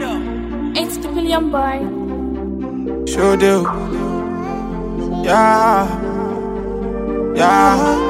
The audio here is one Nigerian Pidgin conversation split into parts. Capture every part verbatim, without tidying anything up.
It's the Billion Boy. Show do. Yeah. Yeah.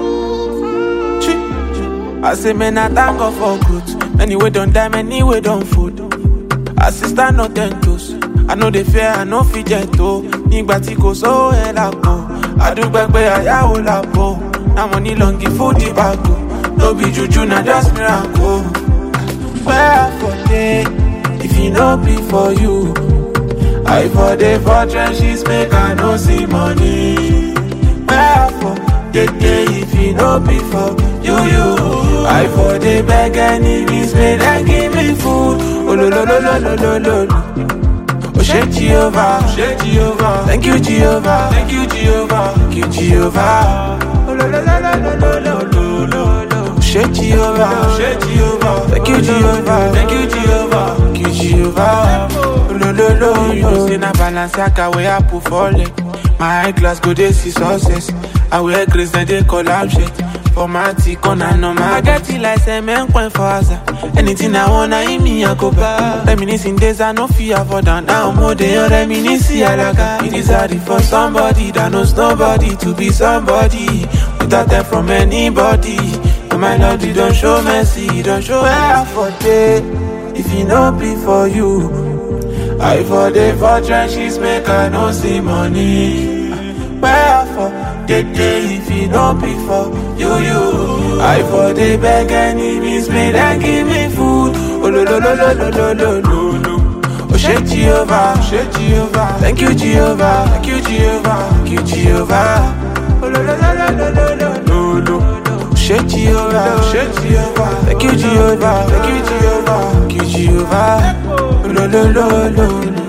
Chi. I say, man, I thank God for good. Many way don't die, many way don't food. Assistant no tentos. I know they fear, I know fi gentle. Nígbà tí kò sówó ẹ̀ lápò. Àdúgbò pé àyáwó lápò. Now money long give food the bago. No be juju, na just miracle. Where for day, if you no be for you. I for the for trenches make I no see money. Where for the day, if you no be for you, you. I for the beg enemies make them give me food. Oh lo lo lo lo lo lo lo. Oh shake Jehovah, shake Jehovah. Thank you Jehovah, thank you Jehovah, thank you Jehovah. Oh lo lo lo lo lo lo lo lo lo. Shake Jehovah, shake Jehovah. Thank you Jehovah, thank you Jehovah, thank you Jehovah. Oh lo lo lo. You know say na Balenciaga where I put for leg. My eyeglass go dey see success. I wear grace then they collab shit. For my tick on and on my get it like seven point for Asa. Anything I wanna eat me I go back. Reminiscing days I no fear for down. Now more than reminiscing alaga. It is hard for somebody that knows nobody to be somebody without help from anybody. And my Lord, you don't show mercy, you don't show where for day. If you no be for you, I for the for trenches make I no see money. Where for the day if you no be for you, you. I for the beg enemies make them give me food. Oh lo lo lo lo lo lo lo lo. Oh shake Jehovah, shake Jehovah. Thank you Jehovah, thank you Jehovah, thank you Jehovah. Oh lo lo lo lo lo lo lo lo. Shake Jehovah, shake Jehovah. Thank you Jehovah, thank you Jehovah, thank you Jehovah. Oh lo lo lo lo lo.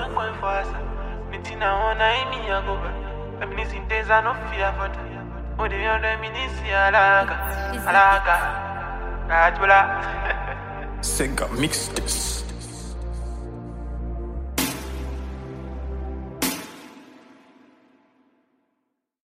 I no fear for them. Oh, they are reminiscing alaga, alaga, alaga. Sega mix this.